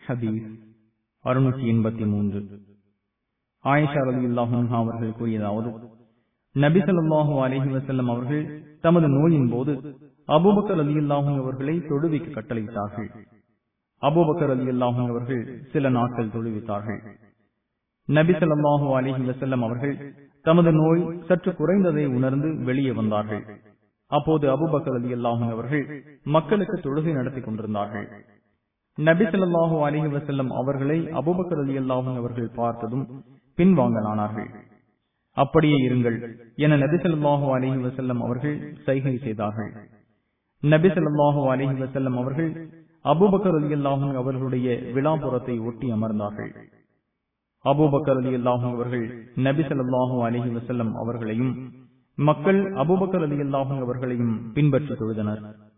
ஹதீஸ் 683. ஆயிஷா ரலியல்லாஹு அன்ஹா அவர்கள் கூறியதாவது, நபி ஸல்லல்லாஹு அலைஹி வஸல்லம் அவர்கள் தமது நோயின் போது அபூபக்கர் ரலியல்லாஹு அவர்களை தொழுவிக்க கட்டளையிட்டார்கள். அபூபக்கர் ரலியல்லாஹு அவர்கள் சில நாட்கள் தொழுவித்தார்கள். நபி ஸல்லல்லாஹு அலைஹி வஸல்லம் அவர்கள் தமது நோய் சற்று குறைந்ததை உணர்ந்து வெளியே வந்தார்கள். அப்போது அபூபக்கர் ரலியல்லாஹு அவர்கள் மக்களுக்கு தொழுகை நடத்தி கொண்டிருந்தார்கள். நபி ஸல்லல்லாஹு அலைஹி வஸல்லம் அவர்களை அபூபக்கர் ரலியல்லாஹு அவர்கள் பார்த்ததும் பின்வாங்கலானார்கள். அப்படியே இருங்கள் என நபி ஸல்லல்லாஹு அலைஹி வஸல்லம் அவர்கள் சைகை செய்தார்கள். நபி ஸல்லல்லாஹு அலைஹி வஸல்லம் அவர்கள் அபூபக்கர் ரலியல்லாஹு அவர்களுடைய விழாப்புறத்தை ஒட்டி அமர்ந்தார்கள். அபூபக்கர் ரலியல்லாஹு அவர்கள் நபி ஸல்லல்லாஹு அலைஹி வஸல்லம் அவர்களையும் மக்கள் அபூபக்கர் ரலியல்லாஹு அவர்களையும் பின்பற்றி தொழுதனர்.